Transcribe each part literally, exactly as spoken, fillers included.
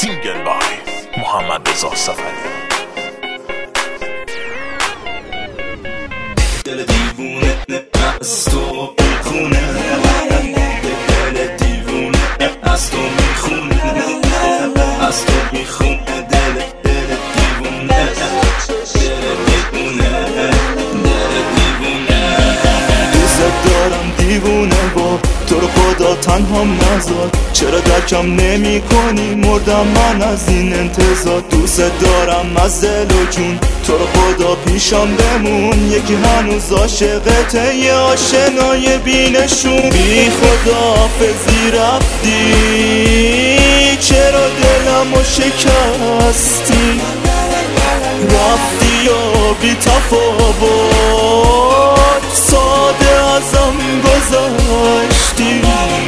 سینگل بای محمد رضا سفری. دل دیوونه از تو میخونه، دل دیوونه از تو میخونه، از تو میخونه، دل دل دیوونه، دل دیوونه، دل دیوونه. دوست دارم دیوونه با تو رو خدا تنهام نذار، چرا درکم نمی کنی مردم من از این انتظار. دوست دارم از دل و جون تو رو خدا پیشم بمون، یکی هنوز عاشقته یه آشنای بینشون. بی خداحافظی رفتی، چرا دلمو شکستی، رفتی یا بی تفاوت ساده ازم گذشتی.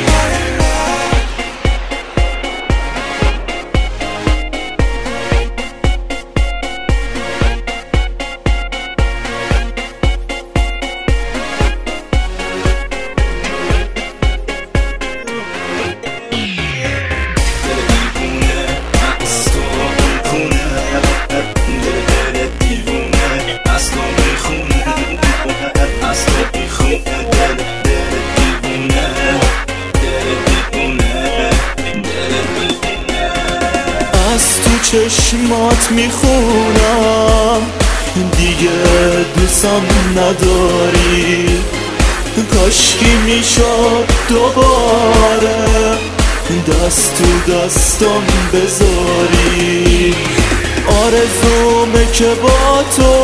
از تو چشمات میخونم دیگه دوستم نداری، کاشکی میشد دوباره دست تو دستم بذاری. آرزومه که با تو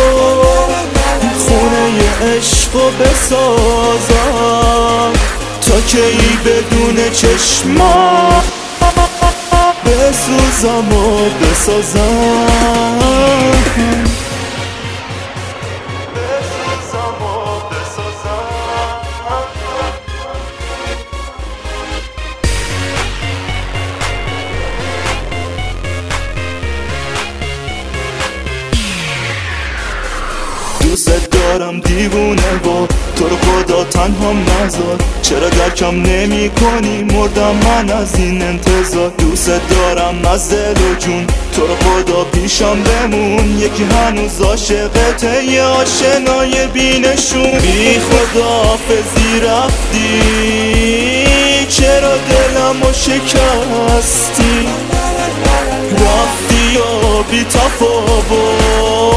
خونه عشقو بسازم، تا که ای بدون چشمات بسوزم و بسازم، بسوزم و بسازم. دوست دارم دیوونه با تو رو خدا تنهام نذار، چرا درکم نمی کنی مردم من از این انتظار. دوست دارم از دل و جون تو رو خدا پیشم بمون، یکی هنوز عاشقته یه آشنای بینشون. بی خداحافظی رفتی، چرا دلمو شکستی، رفتی یا بی تفاوت